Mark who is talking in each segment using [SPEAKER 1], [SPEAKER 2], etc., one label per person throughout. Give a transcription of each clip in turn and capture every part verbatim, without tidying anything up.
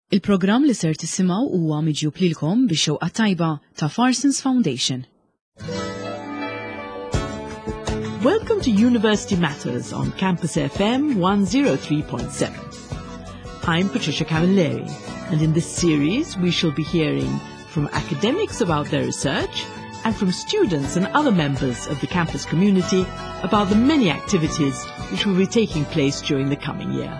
[SPEAKER 1] Il-programm li ser tisimgħu huwa miġjub lilkom bix-xewqa tajba ta' Farsons Foundation.
[SPEAKER 2] Welcome to University Matters on Campus F M one oh three point seven. I'm Patricia Camilleri, and in this series we shall be hearing from academics about their research and from students and other members of the campus community about the many activities which will be taking place during the coming year.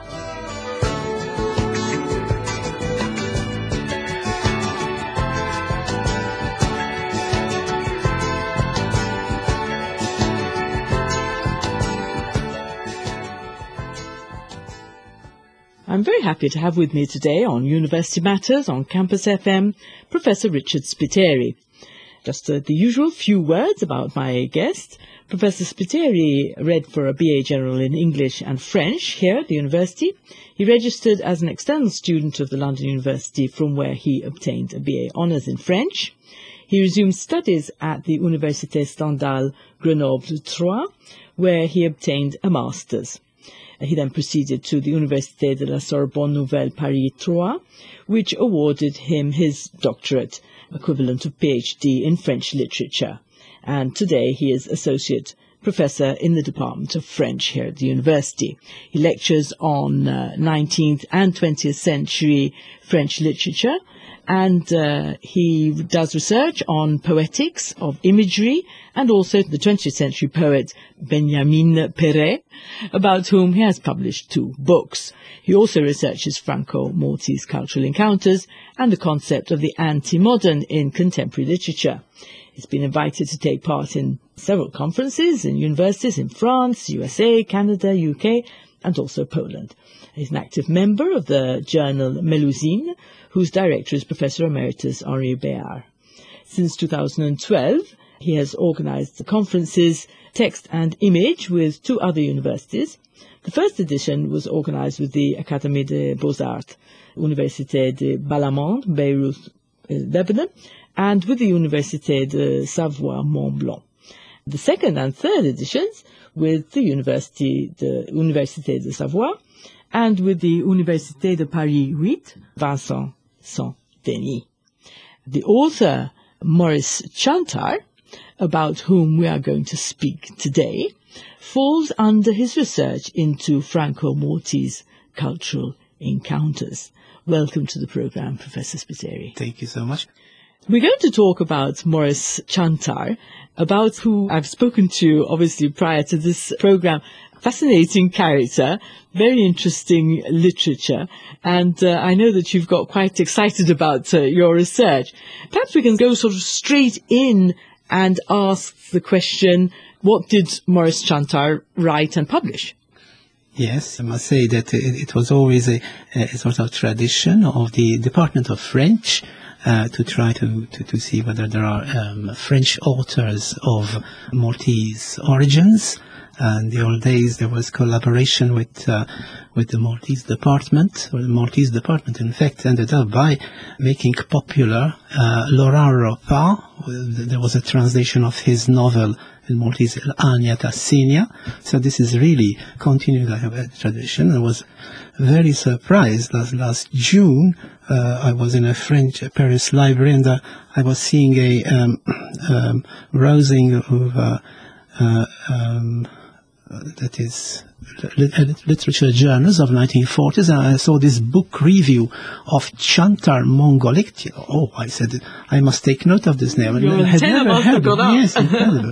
[SPEAKER 2] I'm very happy to have with me today on University Matters on Campus F M, Professor Richard Spiteri. Just uh, the usual few words about my guest. Professor Spiteri read for a B A General in English and French here at the university. He registered as an external student of the London University, from where he obtained a B A Honours in French. He resumed studies at the Université Stendhal Grenoble three, where he obtained a Master's. He then proceeded to the Université de la Sorbonne Nouvelle Paris three, which awarded him his doctorate, equivalent of PhD in French literature. And today he is Associate Professor in the Department of French here at the university. He lectures on uh, nineteenth and twentieth century French literature, and uh, he does research on poetics of imagery and also the twentieth century poet Benjamin Péret, about whom he has published two books. He also researches Franco-Maltese cultural encounters and the concept of the anti-modern in contemporary literature. He's been invited to take part in several conferences in universities in France, U S A, Canada, U K, and also Poland. He's an active member of the journal Mélusine, whose director is Professor Emeritus Henri Béard. Since two thousand twelve, he has organized the conferences Text and Image with two other universities. The first edition was organized with the Académie des Beaux-Arts, Université de Balamand, Beirut, Lebanon, and with the Université de Savoie-Mont-Blanc. The second and third editions with the University, the Université de Savoie, and with the Université de Paris eight, Vincent Saint-Denis. The author, Maurice Chantar, about whom we are going to speak today, falls under his research into Franco-Maltese cultural encounters. Welcome to the program, Professor Spiteri.
[SPEAKER 3] Thank you so much.
[SPEAKER 2] We're going to talk about Maurice Chantar, about who I've spoken to, obviously, prior to this program. Fascinating character, very interesting literature, and uh, I know that you've got quite excited about uh, your research. Perhaps we can go sort of straight in and ask the question, what did Maurice Chantar write and publish?
[SPEAKER 3] Yes, I must say that it, it was always a, a sort of tradition of the Department of French uh, to try to, to, to see whether there are um, French authors of Maltese origins. And in the old days, there was collaboration with uh, with the Maltese department, or the Maltese department, in fact, ended up by making popular uh, Laurent Ropa. There was a translation of his novel in Maltese, Ania Tassinia. So this is really continuing a tradition. I was very surprised last, last June. Uh, I was in a French Paris library, and uh, I was seeing a um, um, rousing of uh, uh, um, Uh, that is literature journals of nineteen forties, and I saw this book review of Chantar Mongolic. Oh, I said, I must take note of this name.
[SPEAKER 2] Your
[SPEAKER 3] I had never heard of it. Yes, incredible.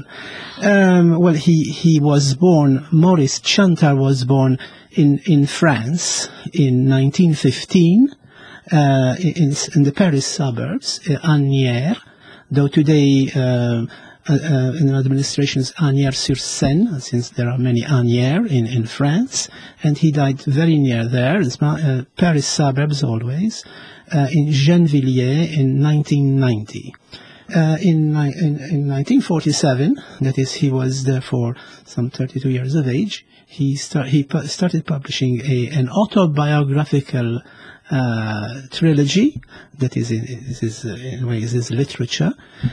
[SPEAKER 3] um, well, he, he was born, Maurice Chantar was born in, in France in nineteen fifteen, uh, in, in the Paris suburbs, uh, Asnières, though today, uh, Uh, uh, in the administration is Asnières-sur-Seine, since there are many Asnières in, in France, and he died very near there, uh, Paris suburbs always, uh, in Gennevilliers in nineteen ninety. Uh, in, in, in nineteen forty-seven, that is, he was therefore some thirty-two years of age, he, start, he pu- started publishing a, an autobiographical uh, trilogy. That is, in, this is, uh, in ways, his literature.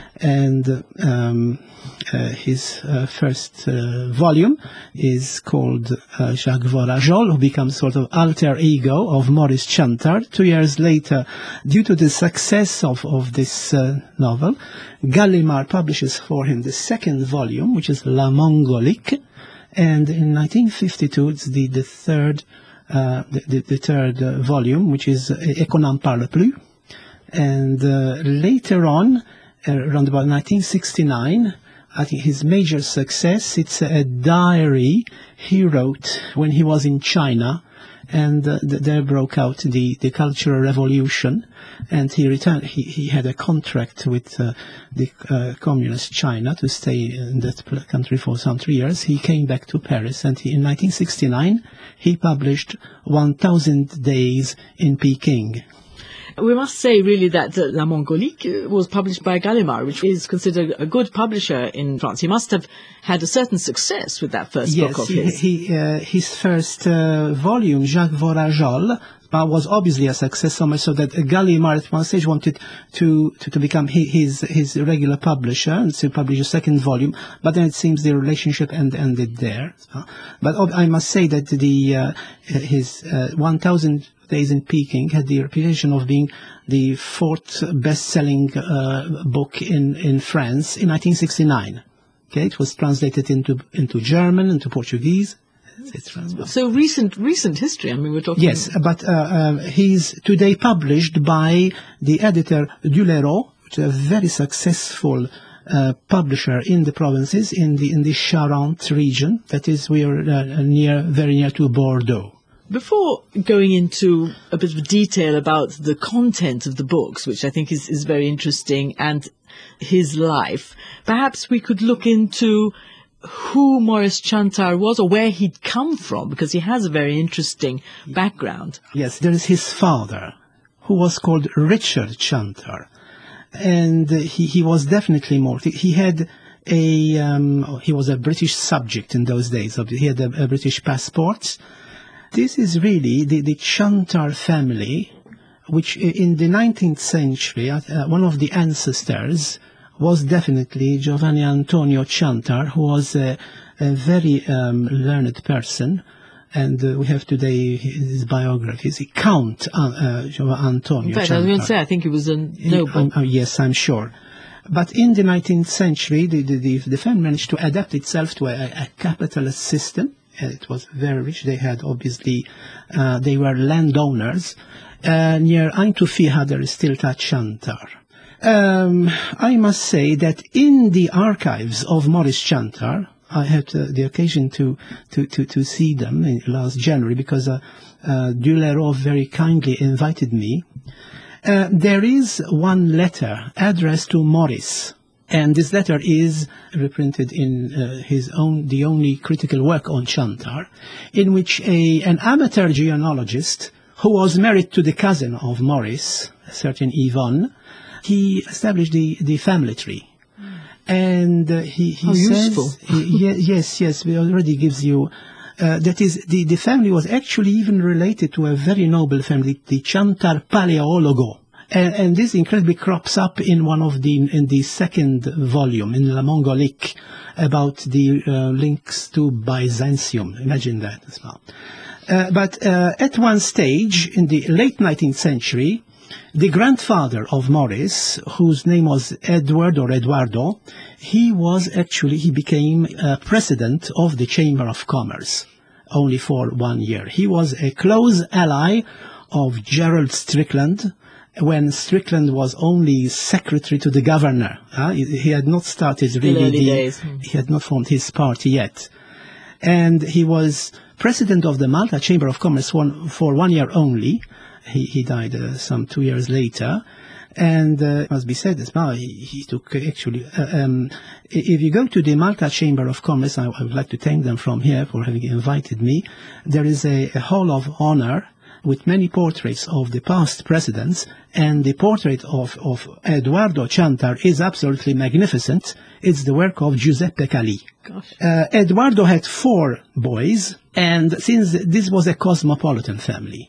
[SPEAKER 3] And um, uh, his uh, first uh, volume is called uh, Jacques Vorajol, who becomes sort of alter ego of Maurice Chantar. Two years later, due to the success of, of this uh, novel, Gallimard publishes for him the second volume, which is La Mongolique. And in nineteen fifty-two, it's the, the third Uh, the, the, the third uh, volume, which is uh, Et qu'on n'en parle plus. And uh, later on, uh, around about nineteen sixty-nine, I think his major success, it's a diary he wrote when he was in China, and uh, th there broke out the, the Cultural Revolution, and he returned, he, he had a contract with uh, the uh, communist China to stay in that country for some three years. He came back to Paris, and he, in nineteen sixty-nine, he published one thousand Days in Peking.
[SPEAKER 2] We must say, really, that uh, La Mongolique uh, was published by Gallimard, which is considered a good publisher in France. He must have had a certain success with that first
[SPEAKER 3] yes,
[SPEAKER 2] book of
[SPEAKER 3] he,
[SPEAKER 2] his.
[SPEAKER 3] He, uh, his first uh, volume, Jacques Vorajol, uh, was obviously a success, so much so that Gallimard at one stage wanted to, to, to become his, his regular publisher and to publish a second volume, but then it seems the relationship end, ended there. Uh, but uh, I must say that the uh, his uh, one thousand Days in Peking had the reputation of being the fourth best-selling uh, book in, in France in nineteen sixty-nine. Okay, it was translated into into German, into Portuguese. It's
[SPEAKER 2] so recent recent history. I mean, we're talking.
[SPEAKER 3] Yes, but uh, uh, he's today published by the editor Dulereau, which is a very successful uh, publisher in the provinces in the in the Charente region. That is, we are uh, near, very near to Bordeaux.
[SPEAKER 2] Before going into a bit of detail about the content of the books, which I think is, is very interesting, and his life, perhaps we could look into who Maurice Chantar was or where he'd come from, because he has a very interesting background.
[SPEAKER 3] Yes, there is his father, who was called Richard Chantar, and he, he was definitely more. He had a, um, he was a British subject in those days. He had a, a British passport. This is really the, the Chantar family, which in the nineteenth century, uh, one of the ancestors was definitely Giovanni Antonio Chantar, who was a, a very um, learned person. And uh, we have today his biographies. Count uh, uh, Giovanni Antonio
[SPEAKER 2] In fact,
[SPEAKER 3] Chantar.
[SPEAKER 2] I was going to say, I think he was a noble.
[SPEAKER 3] Uh, yes, I'm sure. But in the nineteenth century, the, the, the, the family managed to adapt itself to a, a capitalist system. It was very rich. They had, obviously, uh, they were landowners. Uh, near Einthoven, there is still that Chantar. Um, I must say that in the archives of Maurice Chantar, I had uh, the occasion to, to, to, to see them in last January, because uh, uh, Dulereau very kindly invited me. Uh, there is one letter addressed to Maurice. And this letter is reprinted in uh, his own, the only critical work on Chantar, in which a, an amateur genealogist who was married to the cousin of Maurice, a certain Yvonne, he established the, the family tree. Mm. And uh, he, he
[SPEAKER 2] How
[SPEAKER 3] says,
[SPEAKER 2] useful.
[SPEAKER 3] he, yes, yes, it already gives you, uh, that is, the, the family was actually even related to a very noble family, the Chantar Paleologo. And, and this incredibly crops up in one of the, in the second volume, in La Mongolique, about the uh, links to Byzantium. Imagine that as well. Uh, but uh, at one stage, in the late nineteenth century, the grandfather of Maurice, whose name was Edward or Eduardo, he was actually, he became uh, president of the Chamber of Commerce, only for one year. He was a close ally of Gerald Strickland, when Strickland was only secretary to the governor. Uh, he, he had not started really,
[SPEAKER 2] early
[SPEAKER 3] the,
[SPEAKER 2] days.
[SPEAKER 3] he had not formed his party yet. And he was president of the Malta Chamber of Commerce one, for one year only. He, he died uh, some two years later. And uh, it must be said as well, he, he took uh, actually, uh, um, if you go to the Malta Chamber of Commerce, I, I would like to thank them from here for having invited me. There is a, a hall of honor with many portraits of the past presidents, and the portrait of, of Eduardo Chantar is absolutely magnificent. It's the work of Giuseppe Calì. Uh, Eduardo had four boys, and since this was a cosmopolitan family,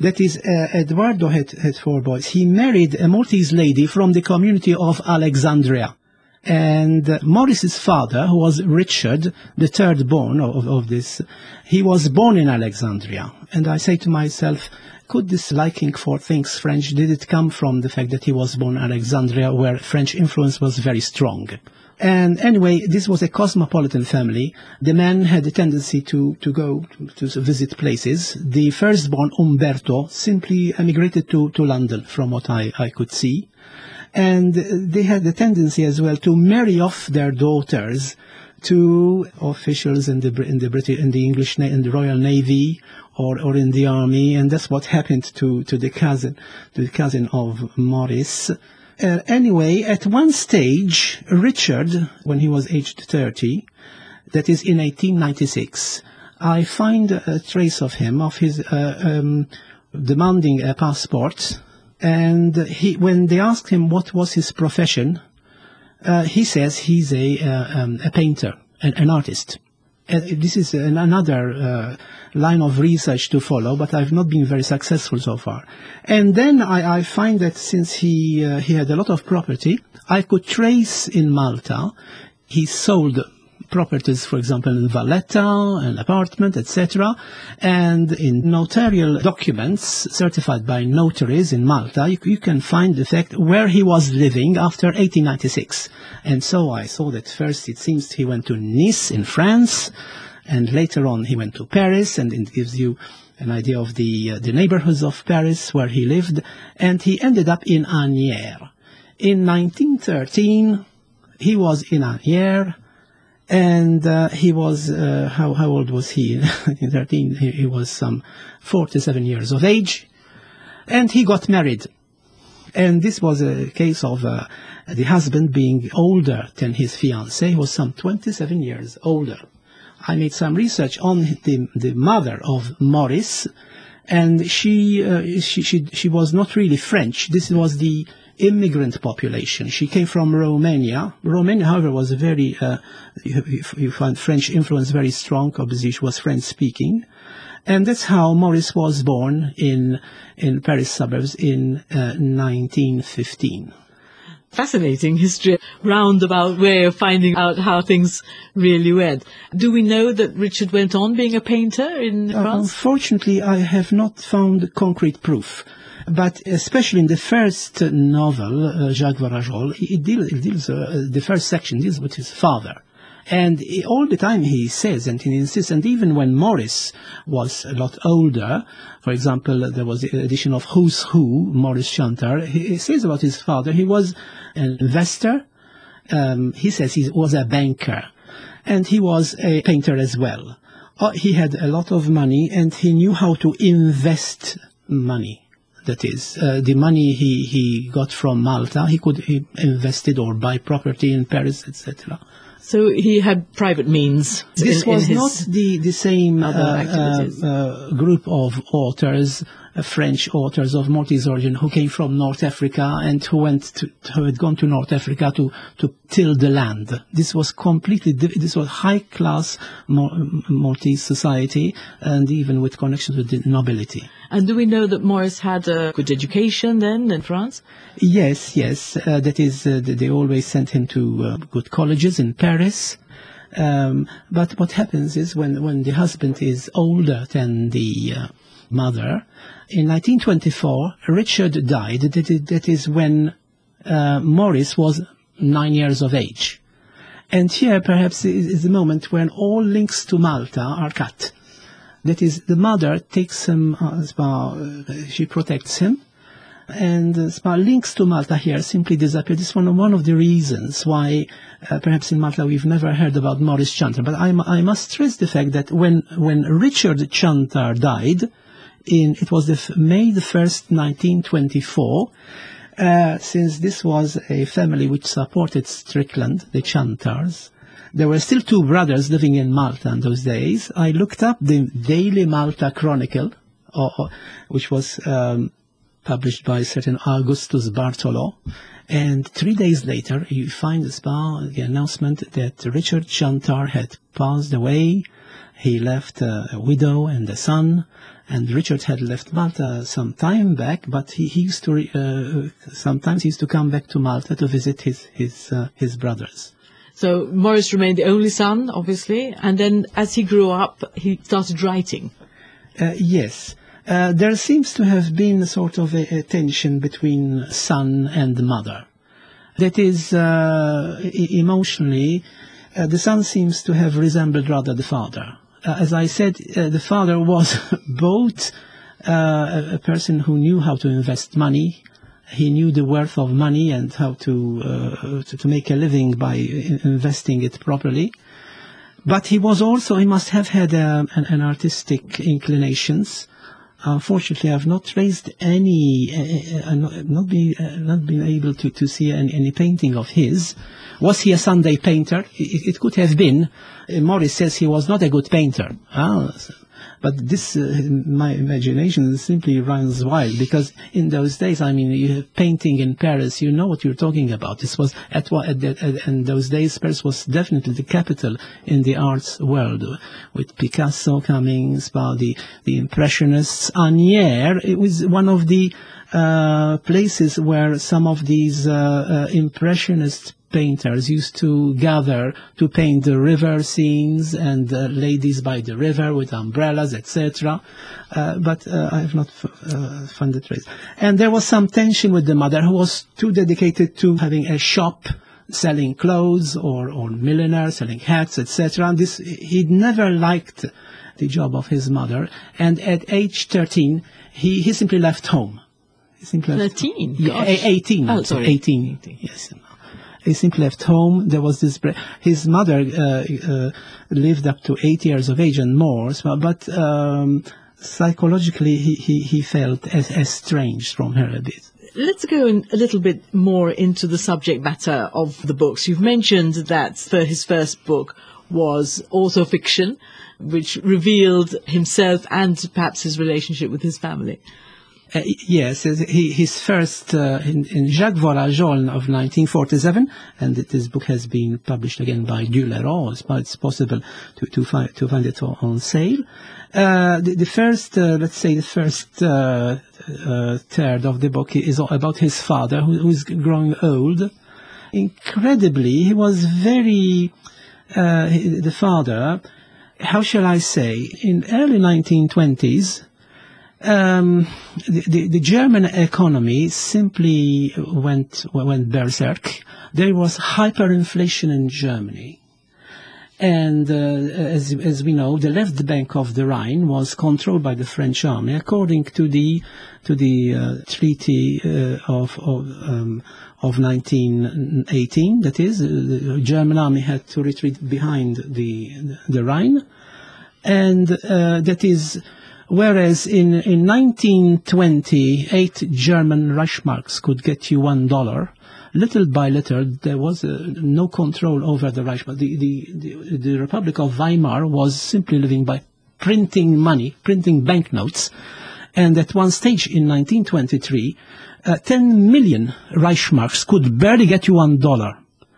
[SPEAKER 3] That is, uh, Eduardo had, had four boys. He married a Maltese lady from the community of Alexandria. And uh, Maurice's father, who was Richard, the third born of, of this, he was born in Alexandria. And I say to myself, could this liking for things French, did it come from the fact that he was born in Alexandria, where French influence was very strong? And anyway, this was a cosmopolitan family. The man had a tendency to, to go to, to visit places. The firstborn, Umberto, simply emigrated to, to London, from what I, I could see. And they had the tendency as well to marry off their daughters to officials in the in the British, in the English, in the Royal Navy, or or in the army, and that's what happened to to the cousin, to the cousin of Maurice. Uh, anyway, at one stage, Richard, when he was aged thirty, that is in eighteen ninety-six, I find a trace of him, of his uh, um, demanding a passport. And he, when they asked him what was his profession, uh, he says he's a, uh, um, a painter, an, an artist. Uh, this is an, another uh, line of research to follow, but I've not been very successful so far. And then I, I find that since he, uh, he had a lot of property, I could trace in Malta, he sold properties, for example, in Valletta, an apartment, et cetera. And in notarial documents certified by notaries in Malta, you, you can find the fact where he was living after eighteen ninety-six. And so I saw that first it seems he went to Nice in France, and later on he went to Paris, and it gives you an idea of the, uh, the neighborhoods of Paris where he lived, and he ended up in Asnières. In nineteen thirteen, he was in Asnières. And uh, he was, uh, how, how old was he? In nineteen thirteen, he, he was some forty-seven years of age. And he got married. And this was a case of uh, the husband being older than his fiancée. He was some twenty-seven years older. I made some research on the, the mother of Maurice, and she, uh, she, she, she was not really French. This was the immigrant population. She came from Romania. Romania, however, was a very, uh, you, you find French influence very strong. Obviously, she was French-speaking. And that's how Maurice was born in, in Paris suburbs in uh, nineteen fifteen.
[SPEAKER 2] Fascinating history, roundabout way of finding out how things really went. Do we know that Richard went on being a painter in
[SPEAKER 3] Uh,
[SPEAKER 2] France?
[SPEAKER 3] unfortunately, I have not found concrete proof. But especially in the first novel, uh, Jacques Varajol, it deals, it deals uh, the first section deals with his father. And he, all the time he says, and he insists, and even when Maurice was a lot older, for example, there was the edition of Who's Who, Maurice Chantar, he, he says about his father, he was an investor, um, he says he was a banker, and he was a painter as well. Uh, he had a lot of money, and he knew how to invest money. That is, uh, the money he, he got from Malta, he could he invested or buy property in Paris, et cetera.
[SPEAKER 2] So he had private means.
[SPEAKER 3] This
[SPEAKER 2] in,
[SPEAKER 3] was
[SPEAKER 2] in
[SPEAKER 3] not the, the same uh, uh, uh, group of authors, uh, French authors of Maltese origin who came from North Africa and who went to, who had gone to North Africa to, to till the land. This was completely, this was high-class Maltese society, and even with connections with the nobility.
[SPEAKER 2] And do we know that Maurice had a good education then in France?
[SPEAKER 3] Yes, yes. Uh, that is, uh, they always sent him to uh, good colleges in Paris. Um, but what happens is when, when the husband is older than the uh, mother, in nineteen twenty-four, Richard died. That is, that is when uh, Maurice was nine years of age. And here perhaps is the moment when all links to Malta are cut. That is, the mother takes him, uh, uh, she protects him, and uh, links to Malta here simply disappear. This is one, one of the reasons why uh, perhaps in Malta we've never heard about Maurice Chantar. But I, I must stress the fact that when, when Richard Chantar died, in, it was the f May the first, nineteen twenty-four, uh, since this was a family which supported Strickland, the Chantars. There were still two brothers living in Malta in those days. I looked up the Daily Malta Chronicle, or, or, which was um, published by a certain Augustus Bartolo. And three days later, you find the, the announcement that Richard Chantar had passed away. He left uh, a widow and a son, And Richard had left Malta some time back, but he, he used to, re, uh, sometimes he used to come back to Malta to visit his, his, uh, his brothers.
[SPEAKER 2] So Maurice remained the only son, obviously, and then as he grew up, he started writing.
[SPEAKER 3] Uh, yes. Uh, there seems to have been a sort of a, a tension between son and mother. That is, uh, e- emotionally, uh, the son seems to have resembled rather the father. Uh, as I said, uh, the father was both uh, a, a person who knew how to invest money. He knew the worth of money and how to, uh, to, to make a living by investing it properly. But he was also, he must have had um, an, an artistic inclinations. Unfortunately, I've not raised any, uh, uh, not, not been uh, not been able to, to see any, any painting of his. Was he a Sunday painter? It, it could have been. Uh, Maurice says he was not a good painter. Ah, but this, uh, my imagination simply runs wild, because in those days, I mean, you have painting in Paris, you know what you're talking about. This was, at, at, at, at in those days, Paris was definitely the capital in the arts world, with Picasso coming, the, the Impressionists. Agnières, it was one of the uh, places where some of these uh, uh, Impressionist painters used to gather to paint the river scenes and uh, ladies by the river with umbrellas, et cetera. Uh, but uh, I have not f- uh, found the trace. And there was some tension with the mother, who was too dedicated to having a shop selling clothes, or, or milliner selling hats, et cetera. And this, he'd never liked the job of his mother. And at age thirteen, he, he simply left home. He simply left
[SPEAKER 2] thirteen?
[SPEAKER 3] Yeah, eighteen.
[SPEAKER 2] Oh, sorry.
[SPEAKER 3] eighteen. eighteen. Yes. He simply left home. There was this. His mother uh, uh, lived up to eight years of age and more, so, but um, psychologically he, he, he felt as, estranged from her a bit.
[SPEAKER 2] Let's go in a little bit more into the subject matter of the books. You've mentioned that for his first book was autofiction, which revealed himself and perhaps his relationship with his family.
[SPEAKER 3] Uh, yes, he, his first, uh, in, in Jacques Vola-Jaulnes of nineteen forty-seven, and this book has been published again by Duleron, but it's possible to, to, find, to find it on, on sale. Uh, the, the first, uh, let's say the first uh, uh, third of the book is about his father, who, who is growing old. Incredibly, he was very, uh, the father, how shall I say, in early nineteen twenties, Um, the, the, the German economy simply went went berserk. There was hyperinflation in Germany, and uh, as as we know, the left bank of the Rhine was controlled by the French army, according to the to the uh, Treaty uh, of of, um, of nineteen eighteen. That is, uh, the German army had to retreat behind the the Rhine, and uh, that is. Whereas in, in nineteen twenty, eight German Reichsmarks could get you one dollar. Little by little, there was uh, no control over the Reichsmark. The, the, the, the Republic of Weimar was simply living by printing money, printing banknotes. And at one stage in nineteen twenty-three, uh, ten million Reichsmarks could barely get you one dollar.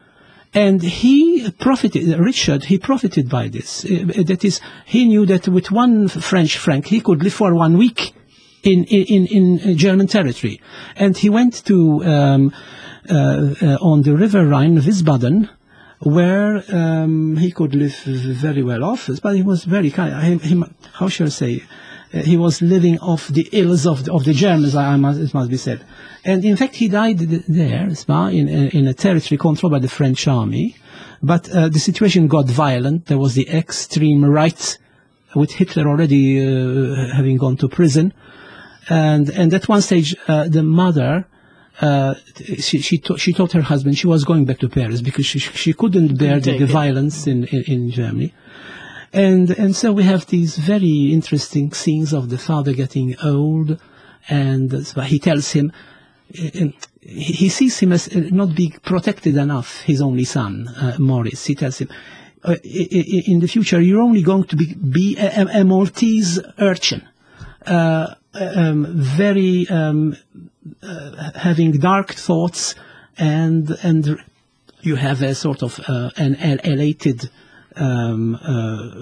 [SPEAKER 3] And he profited, Richard, he profited by this. Uh, that is, he knew that with one French franc, he could live for one week in, in, in German territory. And he went to, um, uh, uh, on the River Rhine, Wiesbaden, where um, he could live very well off, but he was very kind. He, he, how shall I say? Uh, he was living off the ills of the, of the Germans, I must, it must be said. And in fact, he died there, in, in a territory controlled by the French army. But uh, the situation got violent. There was the extreme right, with Hitler already uh, having gone to prison. And, and at one stage, uh, the mother, uh, she, she, to, she told her husband she was going back to Paris because she, she couldn't bear the, the violence in, in, in Germany. And, and so we have these very interesting scenes of the father getting old, and so he tells him, uh, he sees him as not being protected enough, his only son, uh, Maurice. He tells him, uh, in the future, you're only going to be, be a, a Maltese urchin, uh, um, very, um, uh, having dark thoughts, and, and you have a sort of, uh, an elated um, uh,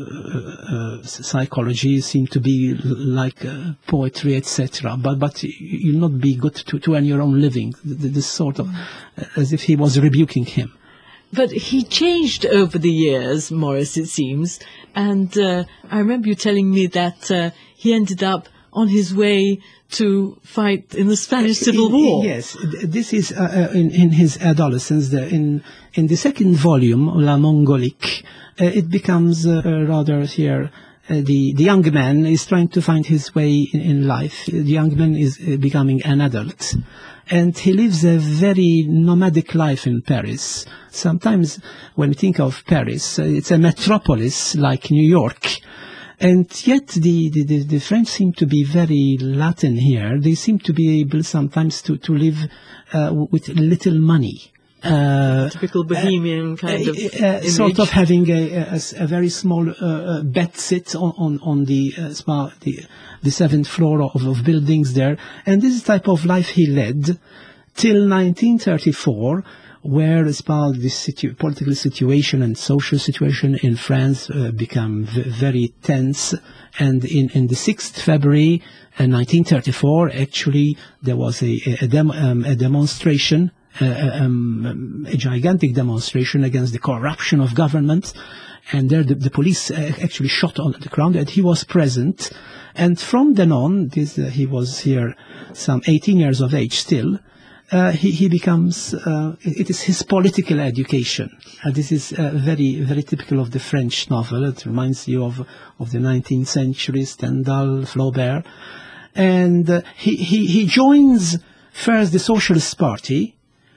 [SPEAKER 3] uh, psychology seem to be like uh, poetry, et cetera. But but you'll not be good to, to earn your own living. This sort of, uh, as if he was rebuking him.
[SPEAKER 2] But he changed over the years, Morris, it seems. And uh, I remember you telling me that uh, he ended up on his way to fight in the Spanish Civil
[SPEAKER 3] in,
[SPEAKER 2] War.
[SPEAKER 3] Yes, this is uh, in, in his adolescence. The, in in the second volume, La Mongolique, uh, it becomes uh, rather here. Uh, the the young man is trying to find his way in, in life. The young man is uh, becoming an adult, and he lives a very nomadic life in Paris. Sometimes, when we think of Paris, uh, it's a metropolis like New York. And yet the, the, the French seem to be very Latin here. They seem to be able sometimes to, to live uh, with little money. Uh,
[SPEAKER 2] Typical bohemian
[SPEAKER 3] uh,
[SPEAKER 2] kind of
[SPEAKER 3] uh, uh, sort of having a, a, a very small uh, uh, bed sit on, on, on the, uh, spa, the the seventh floor of, of buildings there. And this is the type of life he led till nineteen thirty-four, where as part of the situ political situation and social situation in France uh, become v very tense. And in, in the sixth of February uh, nineteen thirty-four, actually, there was a, a, dem um, a demonstration, uh, um, a gigantic demonstration against the corruption of government. And there the, the police uh, actually shot on the ground, and he was present. And from then on, this, uh, he was here some eighteen years of age still. Uh, he, he becomes, uh, it is his political education. Uh, this is uh, very, very typical of the French novel. It reminds you of, of the nineteenth century, Stendhal, Flaubert. And uh, he, he, he joins first the Socialist Party,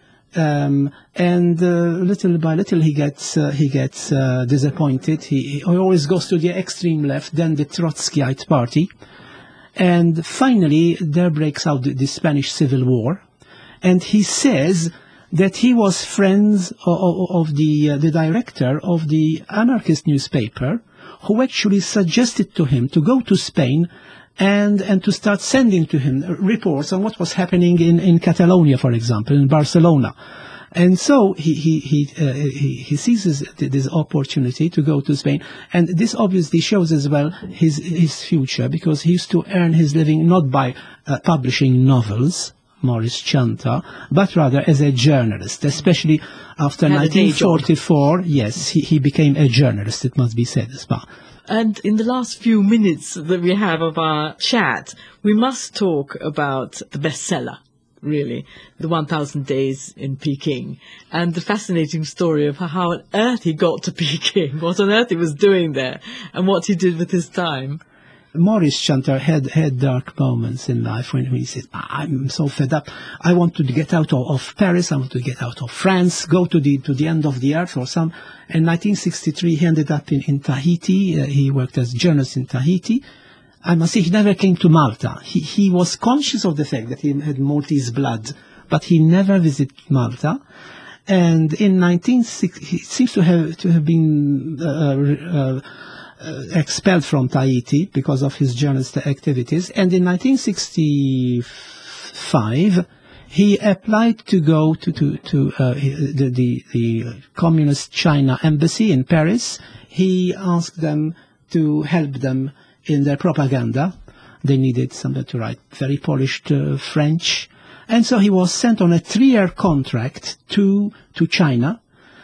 [SPEAKER 3] um, and uh, little by little he gets, uh, he gets uh, disappointed. He, he always goes to the extreme left, then the Trotskyite Party. And finally, there breaks out the, the Spanish Civil War. And he says that he was friends of, of the uh, the director of the anarchist newspaper, who actually suggested to him to go to Spain and and to start sending to him reports on what was happening in in Catalonia, for example, in Barcelona. And so he he he uh, he, he seizes this opportunity to go to Spain, and this obviously shows as well his his future, because he used to earn his living not by uh, publishing novels, Morris Chanta, but rather as a journalist, especially after nineteen forty-four. Yes, he, he became a journalist, it must be said as well.
[SPEAKER 2] And in the last few minutes that we have of our chat, we must talk about the bestseller, really, The one thousand Days in Peking, and the fascinating story of how on earth he got to Peking, what on earth he was doing there, and what he did with his time.
[SPEAKER 3] Morris Chanta had, had dark moments in life when he said, I'm so fed up. I want to get out of, of Paris. I want to get out of France, go to the, to the end of the earth or some. In nineteen sixty-three, he ended up in, in Tahiti. Uh, he worked as a journalist in Tahiti. I must say, he never came to Malta. He, he was conscious of the fact that he had Maltese blood, but he never visited Malta. And in nineteen sixty, he seems to have, to have been, uh, uh, Uh, expelled from Tahiti because of his journalist activities. And in nineteen sixty-five, he applied to go to, to, to uh, the, the, the Communist China embassy in Paris. He asked them to help them in their propaganda. They needed somebody to write very polished uh, French. And so he was sent on a three-year contract to, to China.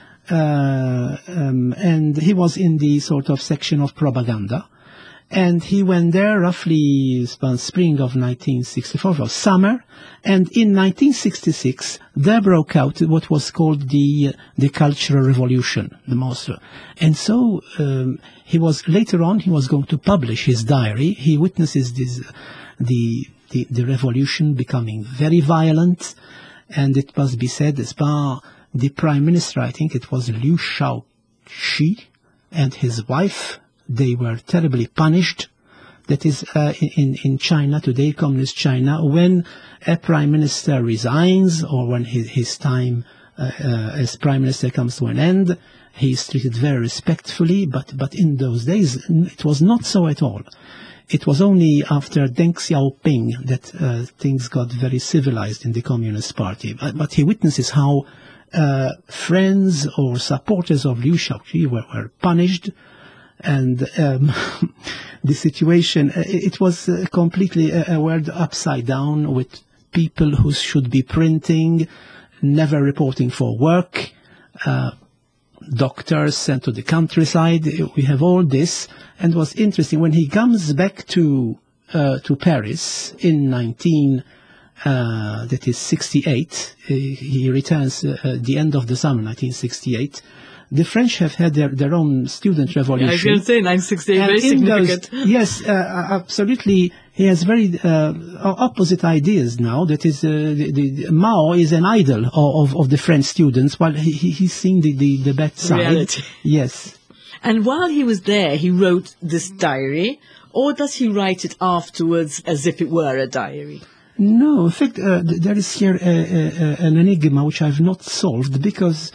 [SPEAKER 3] Uh, um, and he was in the sort of section of propaganda. And he went there roughly spring of nineteen sixty-four, or summer. And in nineteen sixty-six, there broke out what was called the the Cultural Revolution, the most. And so um, he was later on he was going to publish his diary. He witnesses this the the, the revolution becoming very violent, and it must be said as far. The Prime Minister, I think it was Liu Shaoqi, and his wife, they were terribly punished. That is, uh, in, in China today, Communist China, when a Prime Minister resigns or when his, his time uh, uh, as Prime Minister comes to an end, he is treated very respectfully, but, but in those days, it was not so at all. It was only after Deng Xiaoping that uh, things got very civilized in the Communist Party. But, but he witnesses how uh, friends or supporters of Liu Shaoqi were, were punished, and um, the situation, uh, it was uh, completely a, a world upside down, with people who should be printing, never reporting for work, uh, doctors sent to the countryside. We have all this, and what's interesting, when he comes back to uh, to Paris in nineteen uh, that is sixty-eight, uh, he returns uh, at the end of the summer nineteen sixty-eight. The French have had their, their own student revolution.
[SPEAKER 2] I was going to say nineteen sixty-eight, very significant.
[SPEAKER 3] Those, yes, uh, absolutely. He has very uh, opposite ideas now. That is, uh, the, the, Mao is an idol of, of the French students, while he, he, he's seen the, the, the bad side.
[SPEAKER 2] Reality.
[SPEAKER 3] Yes.
[SPEAKER 2] And while he was there, he wrote this diary, or does he write it afterwards as if it were a diary?
[SPEAKER 3] No, in fact, uh, there is here a, a, an enigma which I've not solved, because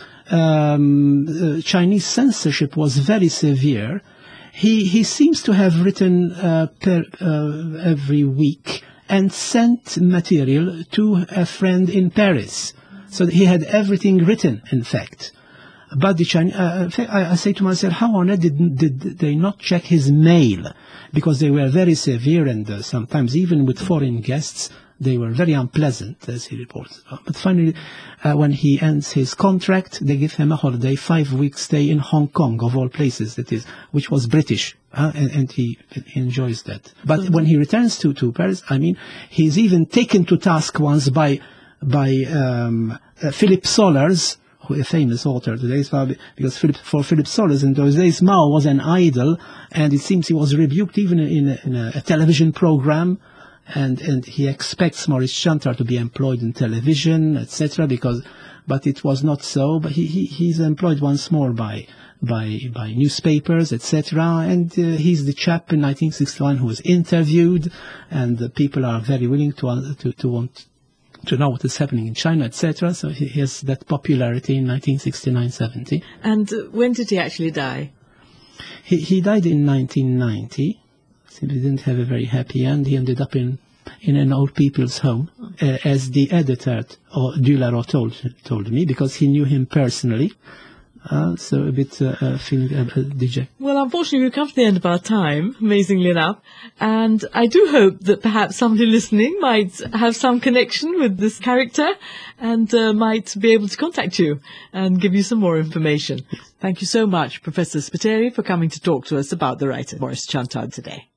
[SPEAKER 3] um, uh, Chinese censorship was very severe. He he seems to have written uh, per, uh, every week and sent material to a friend in Paris. So he had everything written, in fact. But the Chinese, uh, I, I say to myself, how on earth did, did they not check his mail? Because they were very severe, and uh, sometimes even with foreign guests, they were very unpleasant, as he reports. But finally, uh, when he ends his contract, they give him a holiday, five-week stay in Hong Kong, of all places, that is, which was British, uh, and, and he, he enjoys that. But mm-hmm. when he returns to, to Paris, I mean, he's even taken to task once by by um, uh, Philip Sollers, who, a famous author today, because Philip, for Philip Sollers in those days, Mao was an idol, and it seems he was rebuked even in a, in a, a television program. And and he expects Maurice Chantar to be employed in television, et cetera. Because, but it was not so. But he, he he's employed once more by by by newspapers, et cetera. And uh, he's the chap in nineteen sixty-one who was interviewed, and the people are very willing to uh, to to want to know what is happening in China, et cetera. So he has that popularity in nineteen sixty-nine seventy.
[SPEAKER 2] And uh, when did he actually die?
[SPEAKER 3] He he died in nineteen ninety. Simply didn't have a very happy end. He ended up in in an old people's home, uh, as the editor or Dularoth told told me, because he knew him personally. Uh, so a bit uh, uh, feeling uh, uh, dejected.
[SPEAKER 2] Well, unfortunately, we've come to the end of our time, amazingly enough, and I do hope that perhaps somebody listening might have some connection with this character and uh, might be able to contact you and give you some more information. Thank you so much, Professor Spiteri, for coming to talk to us about the writer Maurice Chantar today.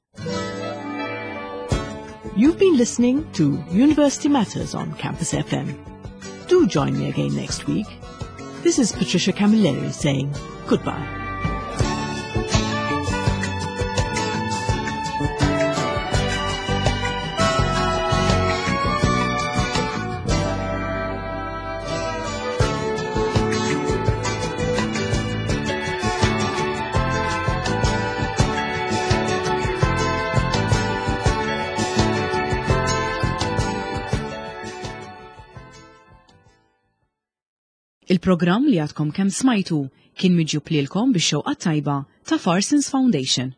[SPEAKER 2] You've been listening to University Matters on Campus F M. Do join me again next week. This is Patricia Camilleri saying goodbye.
[SPEAKER 1] Il-programm li għadkom kemm smajtu kien miġjub lilkom bix-xewqa tajba ta' Farsons Foundation.